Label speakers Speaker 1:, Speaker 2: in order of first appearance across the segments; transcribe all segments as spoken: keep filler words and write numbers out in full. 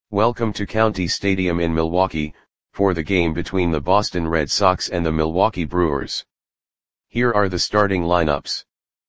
Speaker 1: Welcome to County Stadium in Milwaukee, for the game between the Boston Red Sox and the Milwaukee Brewers. Here are the starting lineups.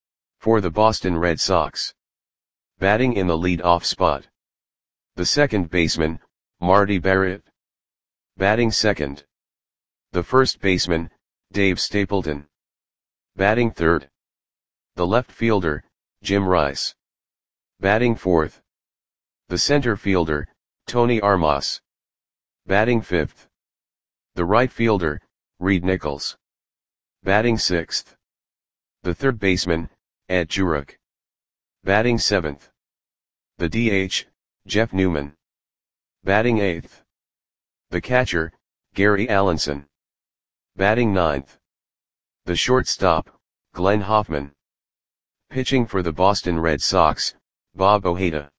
Speaker 1: For the Boston Red Sox. Batting in the lead-off spot. The second baseman, Marty Barrett. Batting second. The first baseman, Dave Stapleton. Batting third. The left fielder, Jim Rice. Batting fourth. The center fielder, Tony Armas. Batting fifth. The right fielder, Reed Nichols. Batting sixth. The third baseman, Ed Jurek. Batting seventh. The D H, Jeff Newman. Batting eighth. The catcher, Gary Allenson. Batting ninth. The shortstop, Glenn Hoffman. Pitching for the Boston Red Sox, Bob Ojeda.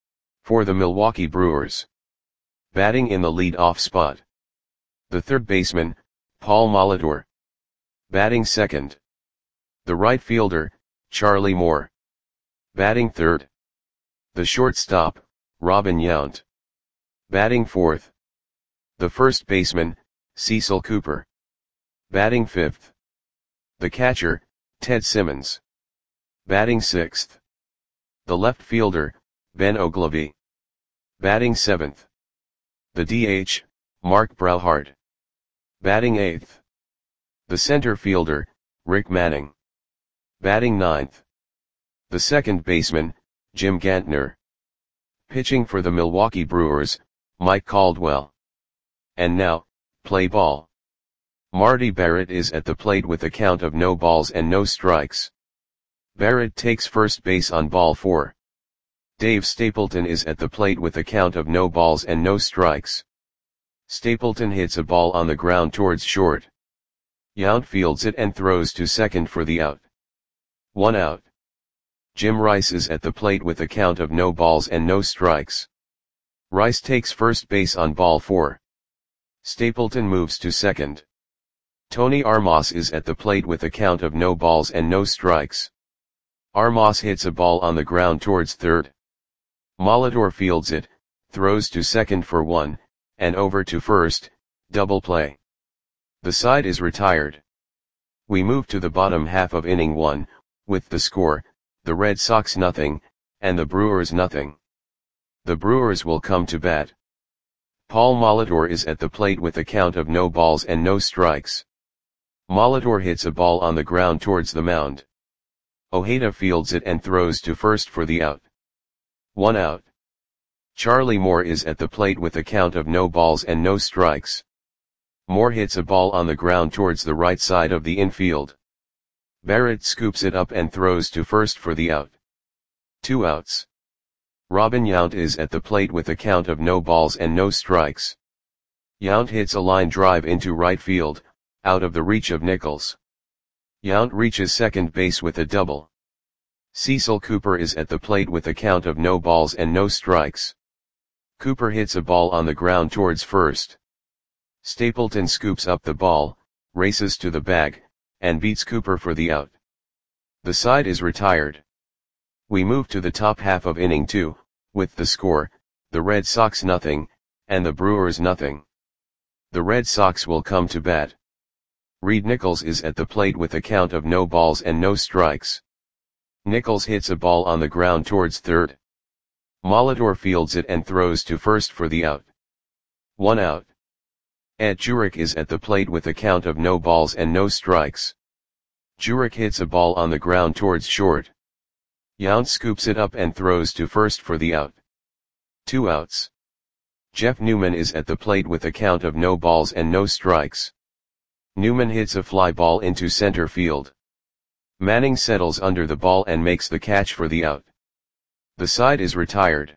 Speaker 1: For the Milwaukee Brewers. Batting in the lead-off spot. The third baseman, Paul Molitor. Batting second. The right fielder, Charlie Moore. Batting third. The shortstop, Robin Yount. Batting fourth. The first baseman, Cecil Cooper. Batting fifth. The catcher, Ted Simmons. Batting sixth. The left fielder, Ben Oglivie. Batting seventh. The D H, Mark Brauhart. Batting eighth. The center fielder, Rick Manning. Batting ninth. The second baseman, Jim Gantner. Pitching for the Milwaukee Brewers, Mike Caldwell. And now, play ball. Marty Barrett is at the plate with a count of no balls and no strikes. Barrett takes first base on ball four. Dave Stapleton is at the plate with a count of no balls and no strikes. Stapleton hits a ball on the ground towards short. Yount fields it and throws to second for the out. One out. Jim Rice is at the plate with a count of no balls and no strikes. Rice takes first base on ball four. Stapleton moves to second. Tony Armas is at the plate with a count of no balls and no strikes. Armas hits a ball on the ground towards third. Molitor fields it, throws to second for one, and over to first, double play. The side is retired. We move to the bottom half of inning one, with the score, the Red Sox nothing, and the Brewers nothing. The Brewers will come to bat. Paul Molitor is at the plate with a count of no balls and no strikes. Molitor hits a ball on the ground towards the mound. Ojeda fields it and throws to first for the out. One out. Charlie Moore is at the plate with a count of no balls and no strikes. Moore hits a ball on the ground towards the right side of the infield. Barrett scoops it up and throws to first for the out. Two outs. Robin Yount is at the plate with a count of no balls and no strikes. Yount hits a line drive into right field, out of the reach of Nichols. Yount reaches second base with a double. Cecil Cooper is at the plate with a count of no balls and no strikes. Cooper hits a ball on the ground towards first. Stapleton scoops up the ball, races to the bag, and beats Cooper for the out. The side is retired. We move to the top half of inning two, with the score, the Red Sox nothing, and the Brewers nothing. The Red Sox will come to bat. Reed Nichols is at the plate with a count of no balls and no strikes. Nichols hits a ball on the ground towards third. Molitor fields it and throws to first for the out. One out. Ed Jurek is at the plate with a count of no balls and no strikes. Jurek hits a ball on the ground towards short. Yount scoops it up and throws to first for the out. Two outs. Jeff Newman is at the plate with a count of no balls and no strikes. Newman hits a fly ball into center field. Manning settles under the ball and makes the catch for the out. The side is retired.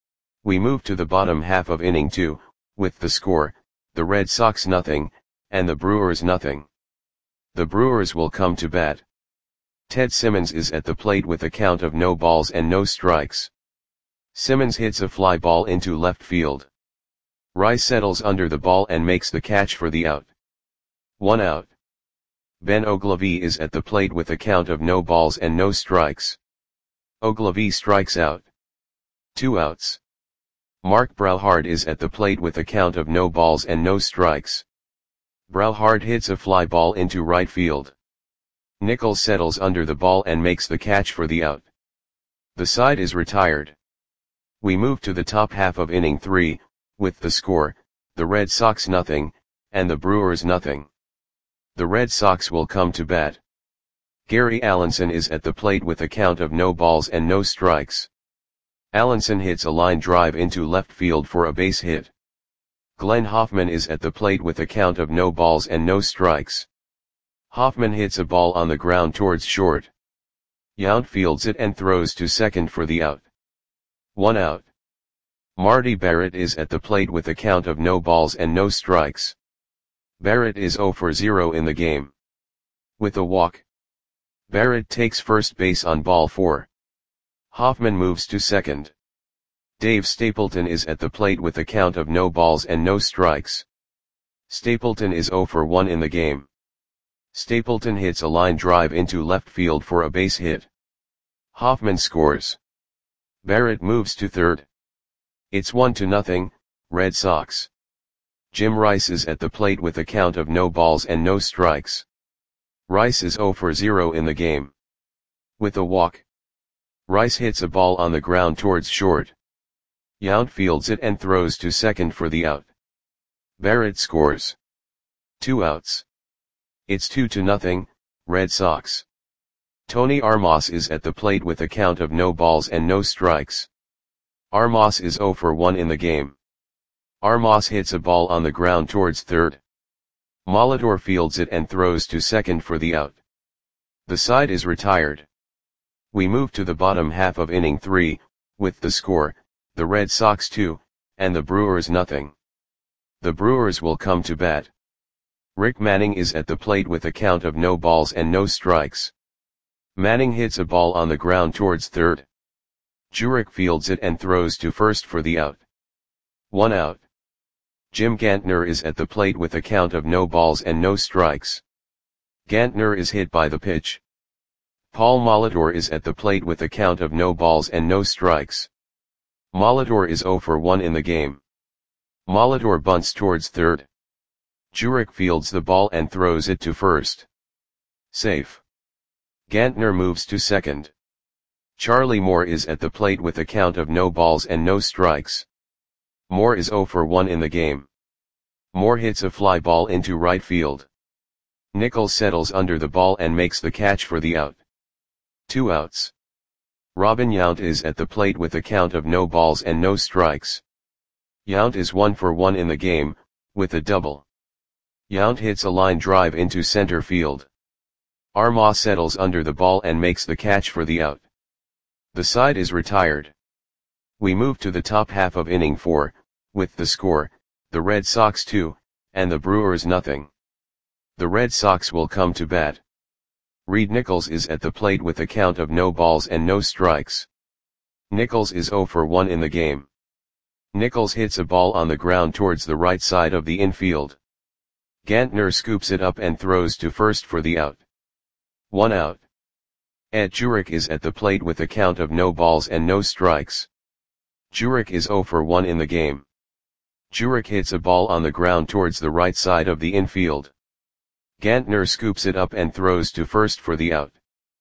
Speaker 1: We move to the bottom half of inning two, with the score, the Red Sox nothing, and the Brewers nothing. The Brewers will come to bat. Ted Simmons is at the plate with a count of no balls and no strikes. Simmons hits a fly ball into left field. Rice settles under the ball and makes the catch for the out. One out. Ben Oglivie is at the plate with a count of no balls and no strikes. Oglivie strikes out. Two outs. Mark Brouhard is at the plate with a count of no balls and no strikes. Brouhard hits a fly ball into right field. Nichols settles under the ball and makes the catch for the out. The side is retired. We move to the top half of inning three, with the score, the Red Sox nothing, and the Brewers nothing. The Red Sox will come to bat. Gary Allenson is at the plate with a count of no balls and no strikes. Allenson hits a line drive into left field for a base hit. Glenn Hoffman is at the plate with a count of no balls and no strikes. Hoffman hits a ball on the ground towards short. Yount fields it and throws to second for the out. One out. Marty Barrett is at the plate with a count of no balls and no strikes. Barrett is zero for zero in the game. With a walk, Barrett takes first base on ball four. Hoffman moves to second. Dave Stapleton is at the plate with a count of no balls and no strikes. Stapleton is zero for one in the game. Stapleton hits a line drive into left field for a base hit. Hoffman scores. Barrett moves to third. It's one to nothing, Red Sox. Jim Rice is at the plate with a count of no balls and no strikes. Rice is zero for zero in the game. With a walk, Rice hits a ball on the ground towards short. Yount fields it and throws to second for the out. Barrett scores. Two outs. It's two to nothing, Red Sox. Tony Armas is at the plate with a count of no balls and no strikes. Armas is zero for one in the game. Armas hits a ball on the ground towards third. Molitor fields it and throws to second for the out. The side is retired. We move to the bottom half of inning three, with the score, the Red Sox two, and the Brewers nothing. The Brewers will come to bat. Rick Manning is at the plate with a count of no balls and no strikes. Manning hits a ball on the ground towards third. Jurek fields it and throws to first for the out. One out. Jim Gantner is at the plate with a count of no balls and no strikes. Gantner is hit by the pitch. Paul Molitor is at the plate with a count of no balls and no strikes. Molitor is zero for one in the game. Molitor bunts towards third. Jurek fields the ball and throws it to first. Safe. Gantner moves to second. Charlie Moore is at the plate with a count of no balls and no strikes. Moore is zero for one in the game. Moore hits a fly ball into right field. Nichols settles under the ball and makes the catch for the out. Two outs. Robin Yount is at the plate with a count of no balls and no strikes. Yount is one for one in the game, with a double. Yount hits a line drive into center field. Armas settles under the ball and makes the catch for the out. The side is retired. We move to the top half of inning four, with the score, the Red Sox two, and the Brewers nothing. The Red Sox will come to bat. Reed Nichols is at the plate with a count of no balls and no strikes. Nichols is zero for one in the game. Nichols hits a ball on the ground towards the right side of the infield. Gantner scoops it up and throws to first for the out. One out. Ed Jurek is at the plate with a count of no balls and no strikes. Jurek is zero for one in the game. Jurek hits a ball on the ground towards the right side of the infield. Gantner scoops it up and throws to first for the out.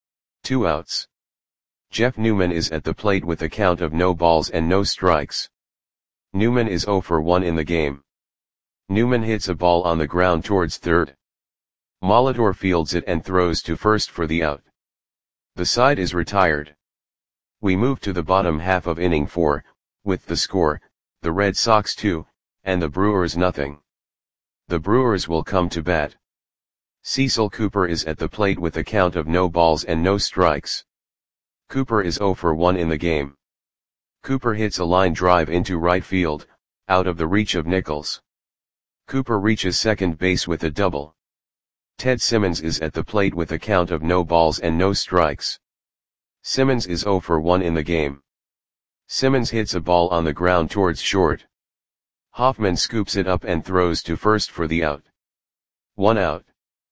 Speaker 1: Two outs. Jeff Newman is at the plate with a count of no balls and no strikes. Newman is zero for one in the game. Newman hits a ball on the ground towards third. Molitor fields it and throws to first for the out. The side is retired. We move to the bottom half of inning four, with the score, the Red Sox two, and the Brewers nothing. The Brewers will come to bat. Cecil Cooper is at the plate with a count of no balls and no strikes. Cooper is zero for one in the game. Cooper hits a line drive into right field, out of the reach of Nichols. Cooper reaches second base with a double. Ted Simmons is at the plate with a count of no balls and no strikes. Simmons is zero for one in the game. Simmons hits a ball on the ground towards short. Hoffman scoops it up and throws to first for the out. One out.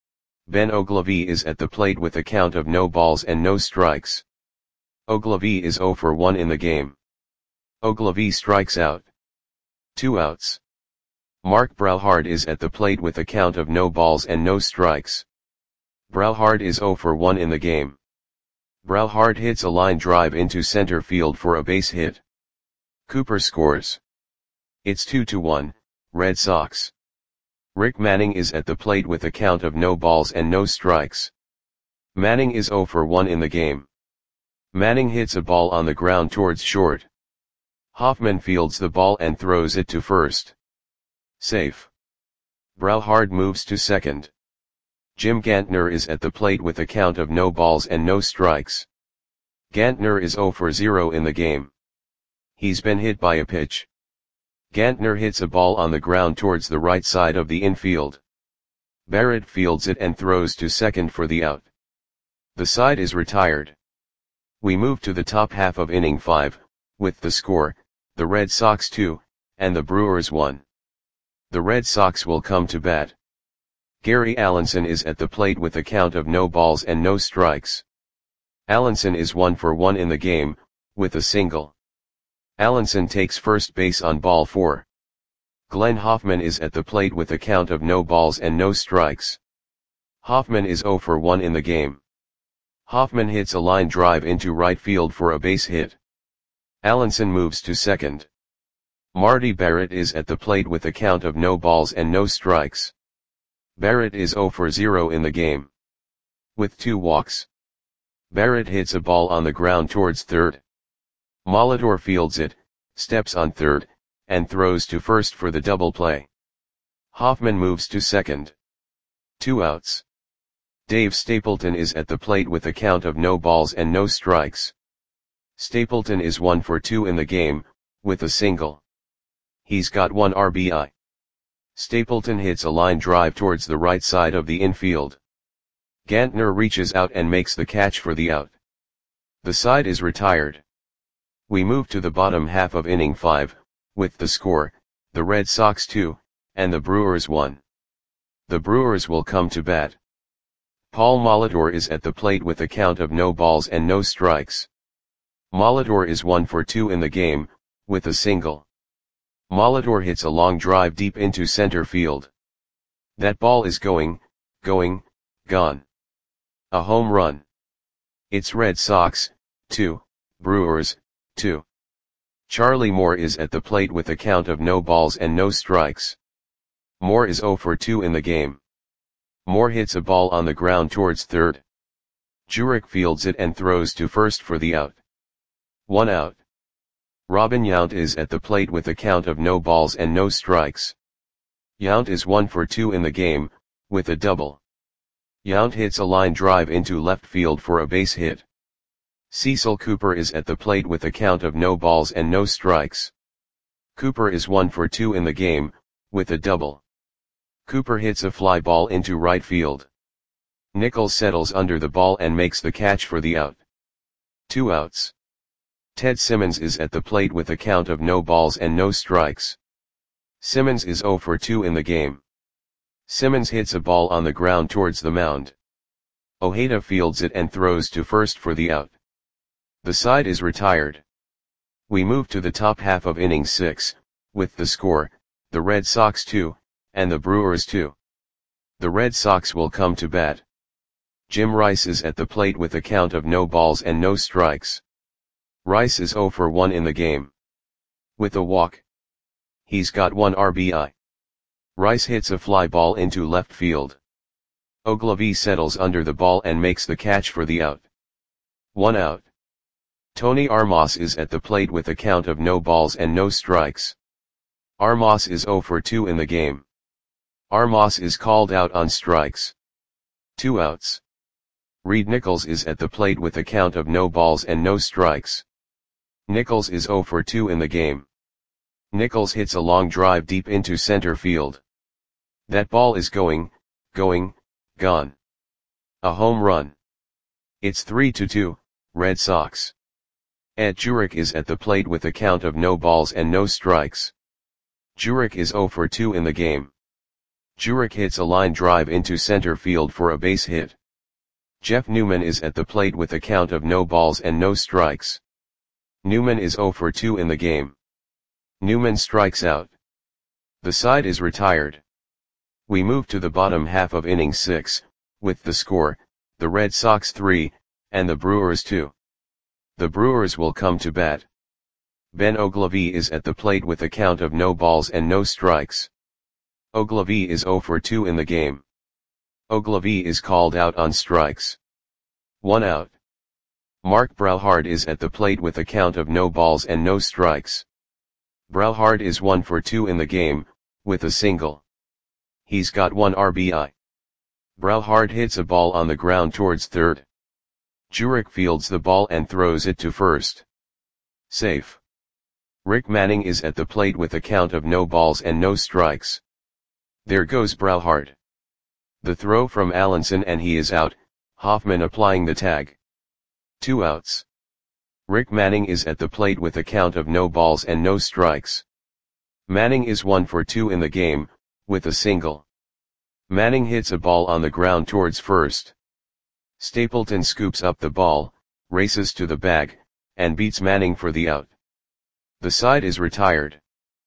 Speaker 1: Ben Ogilvie is at the plate with a count of no balls and no strikes. Ogilvie is zero for one in the game. Ogilvie strikes out. Two outs. Mark Brauhard is at the plate with a count of no balls and no strikes. Brauhard is zero for one in the game. Brauhard hits a line drive into center field for a base hit. Cooper scores. It's two to one, Red Sox. Rick Manning is at the plate with a count of no balls and no strikes. Manning is zero for one in the game. Manning hits a ball on the ground towards short. Hoffman fields the ball and throws it to first. Safe. Brauhard moves to second. Jim Gantner is at the plate with a count of no balls and no strikes. Gantner is zero for zero in the game. He's been hit by a pitch. Gantner hits a ball on the ground towards the right side of the infield. Barrett fields it and throws to second for the out. The side is retired. We move to the top half of inning five, with the score, the Red Sox two, and the Brewers one. The Red Sox will come to bat. Gary Allenson is at the plate with a count of no balls and no strikes. Allenson is one for one in the game, with a single. Allenson takes first base on ball four. Glenn Hoffman is at the plate with a count of no balls and no strikes. Hoffman is zero for one in the game. Hoffman hits a line drive into right field for a base hit. Allenson moves to second. Marty Barrett is at the plate with a count of no balls and no strikes. Barrett is zero for zero in the game. With two walks. Barrett hits a ball on the ground towards third. Molitor fields it, steps on third, and throws to first for the double play. Hoffman moves to second. Two outs. Dave Stapleton is at the plate with a count of no balls and no strikes. Stapleton is one for two in the game, with a single. He's got one R B I. Stapleton hits a line drive towards the right side of the infield. Gantner reaches out and makes the catch for the out. The side is retired. We move to the bottom half of inning five, with the score, the Red Sox two, and the Brewers one. The Brewers will come to bat. Paul Molitor is at the plate with a count of no balls and no strikes. Molitor is one for two in the game, with a single. Molitor hits a long drive deep into center field. That ball is going, going, gone. A home run. It's Red Sox, two, Brewers, two. Charlie Moore is at the plate with a count of no balls and no strikes. Moore is zero for two in the game. Moore hits a ball on the ground towards third. Jurek fields it and throws to first for the out. One out. Robin Yount is at the plate with a count of no balls and no strikes. Yount is one for two in the game, with a double. Yount hits a line drive into left field for a base hit. Cecil Cooper is at the plate with a count of no balls and no strikes. Cooper is one for two in the game, with a double. Cooper hits a fly ball into right field. Nichols settles under the ball and makes the catch for the out. Two outs. Ted Simmons is at the plate with a count of no balls and no strikes. Simmons is zero for two in the game. Simmons hits a ball on the ground towards the mound. Ojeda fields it and throws to first for the out. The side is retired. We move to the top half of inning six, with the score, the Red Sox two, and the Brewers two. The Red Sox will come to bat. Jim Rice is at the plate with a count of no balls and no strikes. Rice is zero for one in the game. With a walk. He's got one R B I. Rice hits a fly ball into left field. Ogilvie settles under the ball and makes the catch for the out. One out. Tony Armas is at the plate with a count of no balls and no strikes. Armas is zero for two in the game. Armas is called out on strikes. Two outs. Reed Nichols is at the plate with a count of no balls and no strikes. Nichols is zero for two in the game. Nichols hits a long drive deep into center field. That ball is going, going, gone. A home run. It's three to two, Red Sox. Ed Jurek is at the plate with a count of no balls and no strikes. Jurek is zero for two in the game. Jurek hits a line drive into center field for a base hit. Jeff Newman is at the plate with a count of no balls and no strikes. Newman is zero for two in the game. Newman strikes out. The side is retired. We move to the bottom half of inning six, with the score, the Red Sox three, and the Brewers two. The Brewers will come to bat. Ben Oglivie is at the plate with a count of no balls and no strikes. Oglivie is oh for two in the game. Oglivie is called out on strikes. One out. Mark Brauhard is at the plate with a count of no balls and no strikes. Brauhard is one for two in the game, with a single. He's got one R B I. Brauhard hits a ball on the ground towards third. Jurek fields the ball and throws it to first. Safe. Rick Manning is at the plate with a count of no balls and no strikes. There goes Brauhard. The throw from Allenson and he is out, Hoffman applying the tag. Two outs. Rick Manning is at the plate with a count of no balls and no strikes. Manning is one for two in the game, with a single. Manning hits a ball on the ground towards first. Stapleton scoops up the ball, races to the bag, and beats Manning for the out. The side is retired.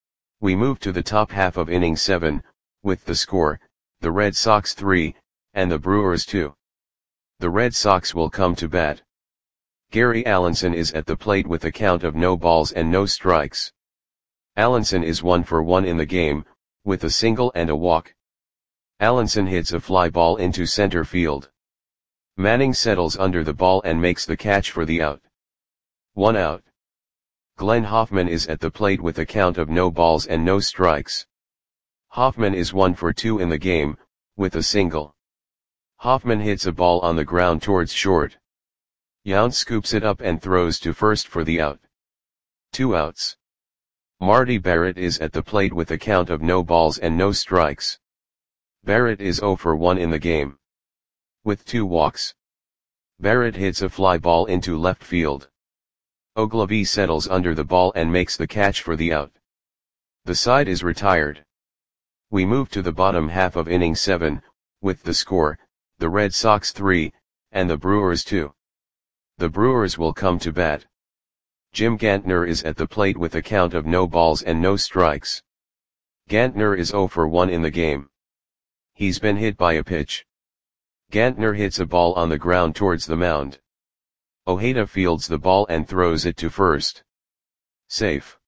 Speaker 1: We move to the top half of inning seven, with the score, the Red Sox three, and the Brewers two. The Red Sox will come to bat. Gary Allenson is at the plate with a count of no balls and no strikes. Allenson is one for one in the game, with a single and a walk. Allenson hits a fly ball into center field. Manning settles under the ball and makes the catch for the out. One out. Glenn Hoffman is at the plate with a count of no balls and no strikes. Hoffman is one for two in the game, with a single. Hoffman hits a ball on the ground towards short. Yount scoops it up and throws to first for the out. Two outs. Marty Barrett is at the plate with a count of no balls and no strikes. Barrett is oh for one in the game. With two walks. Barrett hits a fly ball into left field. Oglivie settles under the ball and makes the catch for the out. The side is retired. We move to the bottom half of inning seven, with the score, the Red Sox three, and the Brewers two. The Brewers will come to bat. Jim Gantner is at the plate with a count of no balls and no strikes. Gantner is oh for one in the game. He's been hit by a pitch. Gantner hits a ball on the ground towards the mound. Ojeda fields the ball and throws it to first. Safe.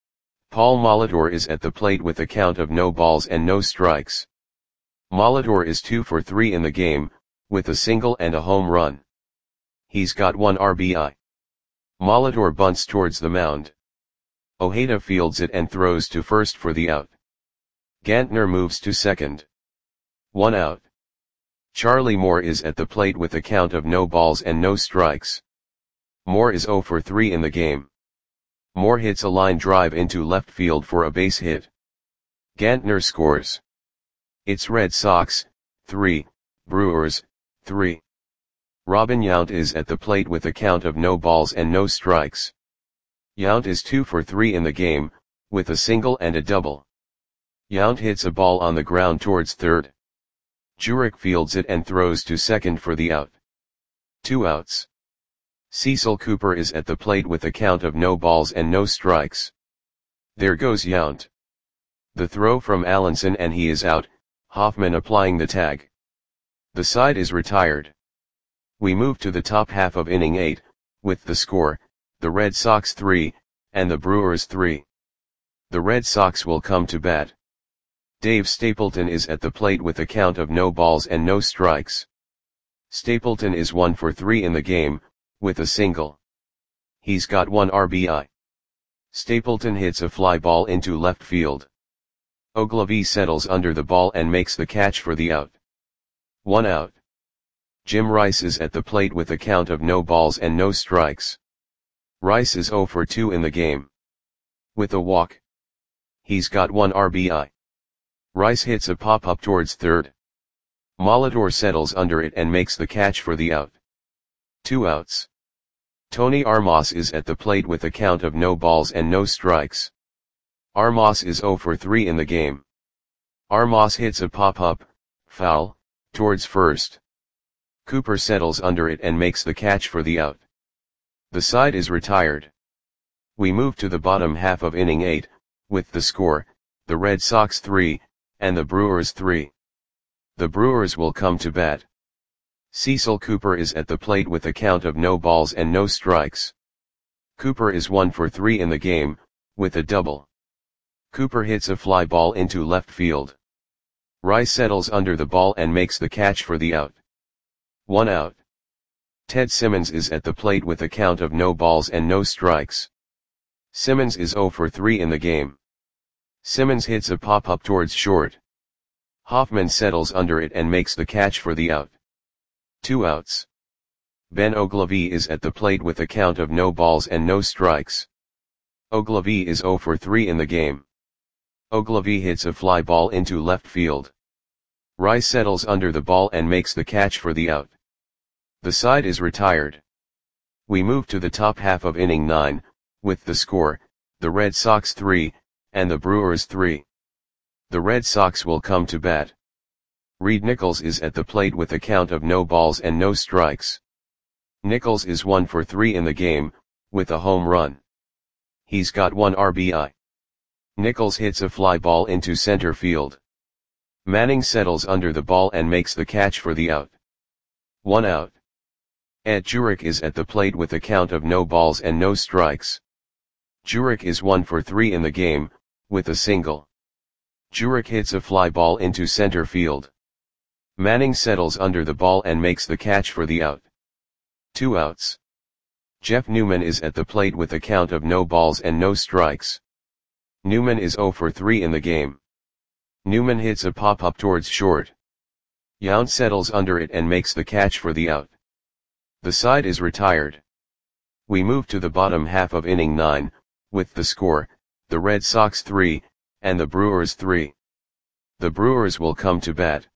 Speaker 1: Paul Molitor is at the plate with a count of no balls and no strikes. Molitor is two for three in the game, with a single and a home run. He's got one R B I. Molitor bunts towards the mound. Ojeda fields it and throws to first for the out. Gantner moves to second. One out. Charlie Moore is at the plate with a count of no balls and no strikes. Moore is oh for three in the game. Moore hits a line drive into left field for a base hit. Gantner scores. It's Red Sox, three, Brewers, three. Robin Yount is at the plate with a count of no balls and no strikes. Yount is two for three in the game, with a single and a double. Yount hits a ball on the ground towards third. Jurek fields it and throws to second for the out. Two outs. Cecil Cooper is at the plate with a count of no balls and no strikes. There goes Yount. The throw from Allenson and he is out, Hoffman applying the tag. The side is retired. We move to the top half of inning eight, with the score, the Red Sox three, and the Brewers three. The Red Sox will come to bat. Dave Stapleton is at the plate with a count of no balls and no strikes. Stapleton is one for three in the game, with a single. He's got one R B I. Stapleton hits a fly ball into left field. Oglivie settles under the ball and makes the catch for the out. One out. Jim Rice is at the plate with a count of no balls and no strikes. Rice is oh for two in the game. With a walk. He's got one R B I. Rice hits a pop-up towards third. Molitor settles under it and makes the catch for the out. Two outs. Tony Armas is at the plate with a count of no balls and no strikes. Armas is oh for three in the game. Armas hits a pop-up, foul, towards first. Cooper settles under it and makes the catch for the out. The side is retired. We move to the bottom half of inning eight, with the score, the Red Sox three, and the Brewers three. The Brewers will come to bat. Cecil Cooper is at the plate with a count of no balls and no strikes. Cooper is one for three in the game, with a double. Cooper hits a fly ball into left field. Rice settles under the ball and makes the catch for the out. One out. Ted Simmons is at the plate with a count of no balls and no strikes. Simmons is zero for three in the game. Simmons hits a pop-up towards short. Hoffman settles under it and makes the catch for the out. Two outs. Ben Oglivie is at the plate with a count of no balls and no strikes. Oglivie is zero for three in the game. Oglivie hits a fly ball into left field. Rice settles under the ball and makes the catch for the out. The side is retired. We move to the top half of inning nine, with the score, the Red Sox three, and the Brewers three. The Red Sox will come to bat. Reed Nichols is at the plate with a count of no balls and no strikes. Nichols is one for three in the game, with a home run. He's got one R B I. Nichols hits a fly ball into center field. Manning settles under the ball and makes the catch for the out. One out. Ed Jurek is at the plate with a count of no balls and no strikes. Jurek is one for three in the game, with a single. Jurek hits a fly ball into center field. Manning settles under the ball and makes the catch for the out. Two outs. Jeff Newman is at the plate with a count of no balls and no strikes. Newman is zero for three in the game. Newman hits a pop-up towards short. Yount settles under it and makes the catch for the out. The side is retired. We move to the bottom half of inning nine, with the score, the Red Sox three, and the Brewers three. The Brewers will come to bat.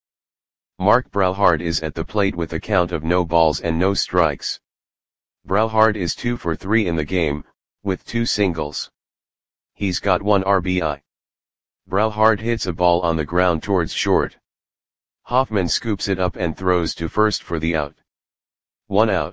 Speaker 1: Mark Brauhard is at the plate with a count of no balls and no strikes. Brauhard is two for three in the game, with two singles. He's got one R B I. Brauhard hits a ball on the ground towards short. Hoffman scoops it up and throws to first for the out. One out.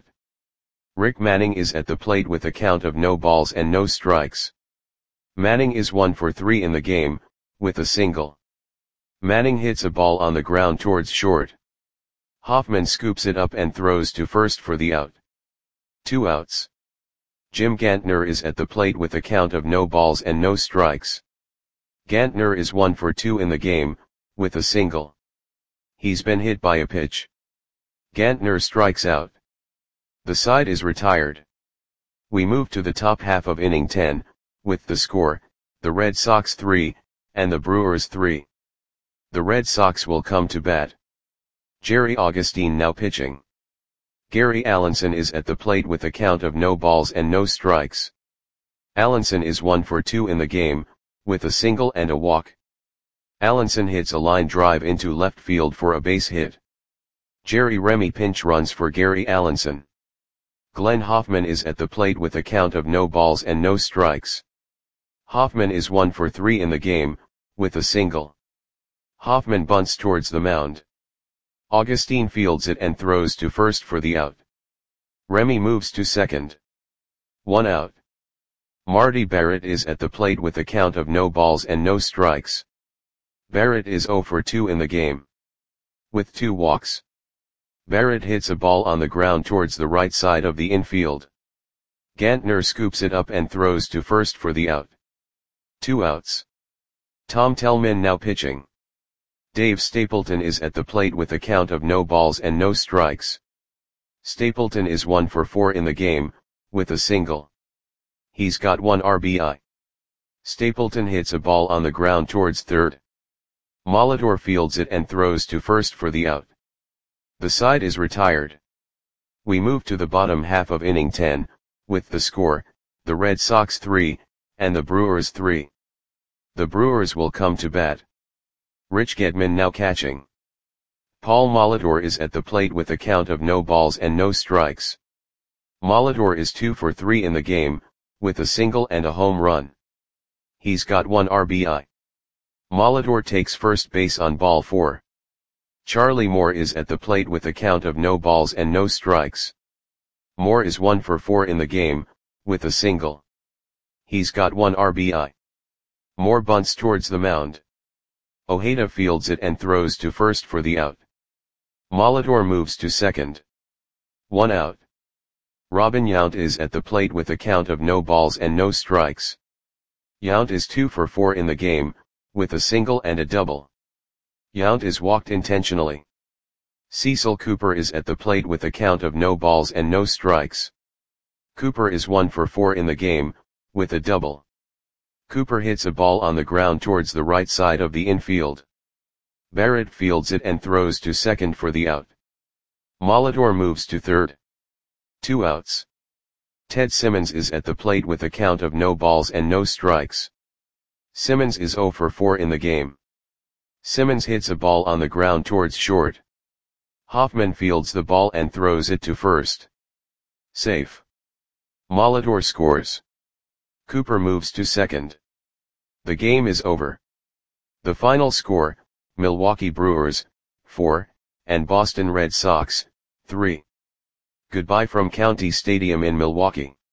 Speaker 1: Rick Manning is at the plate with a count of no balls and no strikes. Manning is one for three in the game, with a single. Manning hits a ball on the ground towards short. Hoffman scoops it up and throws to first for the out. Two outs. Jim Gantner is at the plate with a count of no balls and no strikes. Gantner is one for two in the game, with a single. He's been hit by a pitch. Gantner strikes out. The side is retired. We move to the top half of inning ten, with the score, the Red Sox three, and the Brewers three. The Red Sox will come to bat. Jerry Augustine now pitching. Gary Allenson is at the plate with a count of no balls and no strikes. Allenson is one for two in the game, with a single and a walk. Allenson hits a line drive into left field for a base hit. Jerry Remy pinch runs for Gary Allenson. Glenn Hoffman is at the plate with a count of no balls and no strikes. Hoffman is one for three in the game, with a single. Hoffman bunts towards the mound. Augustine fields it and throws to first for the out. Remy moves to second. One out. Marty Barrett is at the plate with a count of no balls and no strikes. Barrett is zero for two in the game. With two walks. Barrett hits a ball on the ground towards the right side of the infield. Gantner scoops it up and throws to first for the out. Two outs. Tom Tellman now pitching. Dave Stapleton is at the plate with a count of no balls and no strikes. Stapleton is one for four in the game, with a single. He's got one R B I. Stapleton hits a ball on the ground towards third. Molitor fields it and throws to first for the out. The side is retired. We move to the bottom half of inning ten, with the score, the Red Sox three, and the Brewers three. The Brewers will come to bat. Rich Gedman now catching. Paul Molitor is at the plate with a count of no balls and no strikes. Molitor is two for three in the game, with a single and a home run. He's got one R B I. Molitor takes first base on ball four. Charlie Moore is at the plate with a count of no balls and no strikes. Moore is one for four in the game, with a single. He's got one R B I. More bunts towards the mound. Ojeda fields it and throws to first for the out. Molitor moves to second. One out. Robin Yount is at the plate with a count of no balls and no strikes. Yount is two for four in the game, with a single and a double. Yount is walked intentionally. Cecil Cooper is at the plate with a count of no balls and no strikes. Cooper is one for four in the game, with a double. Cooper hits a ball on the ground towards the right side of the infield. Barrett fields it and throws to second for the out. Molitor moves to third. Two outs. Ted Simmons is at the plate with a count of no balls and no strikes. Simmons is zero for four in the game. Simmons hits a ball on the ground towards short. Hoffman fields the ball and throws it to first. Safe. Molitor scores. Cooper moves to second. The game is over. The final score, Milwaukee Brewers, four, and Boston Red Sox, three. Goodbye from County Stadium in Milwaukee.